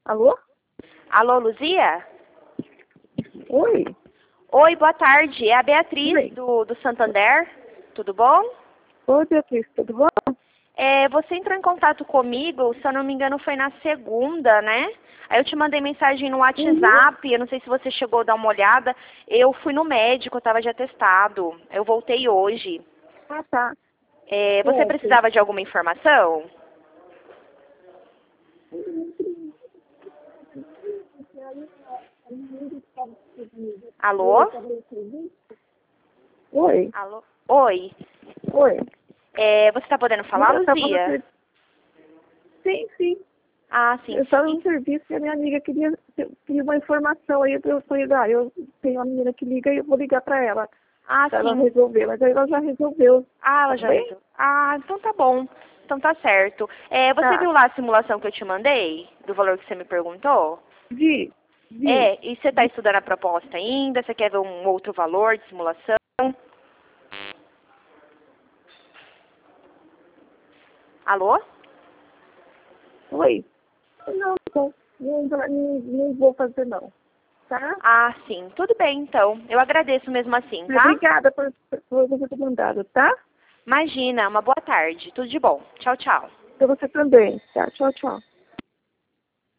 Alô? Alô, Luzia? Oi? Oi, boa tarde. É a Beatriz Oi. do Santander. Tudo bom? Oi, Beatriz, tudo bom? Você entrou em contato comigo, se eu não me engano, foi na segunda, né? Aí eu te mandei mensagem no WhatsApp, eu não sei se você chegou a dar uma olhada. Eu fui no médico, eu estava de atestado. Eu voltei hoje. Ah, tá. Você Certo. precisava de alguma informação? Alô? Oi? Alô? Oi. Oi? Você está podendo falar, Eu estava no Luzia? serviço. Sim, sim. Ah, sim, Eu estava no sim. serviço e a minha amiga queria uma informação aí. Eu falei, eu tenho uma menina que liga e eu vou ligar para ela. Ah, Para ela sim. resolver. Mas aí ela já resolveu. Ah, ela Tá já bem? resolveu. Ah, então tá bom. Então tá certo. Você Tá. viu lá a simulação que eu te mandei? Do valor que você me perguntou? Vi. Vi. E você tá estudando a proposta ainda? Você quer ver um outro valor de simulação? Alô? Oi? Não, não vou fazer não. Tá? Ah, sim. Tudo bem, então. Eu agradeço mesmo assim, tá? Obrigada por você ter mandado, tá? Imagina. Uma boa tarde. Tudo de bom. Tchau, tchau. Para você também. Tá? Tchau, tchau.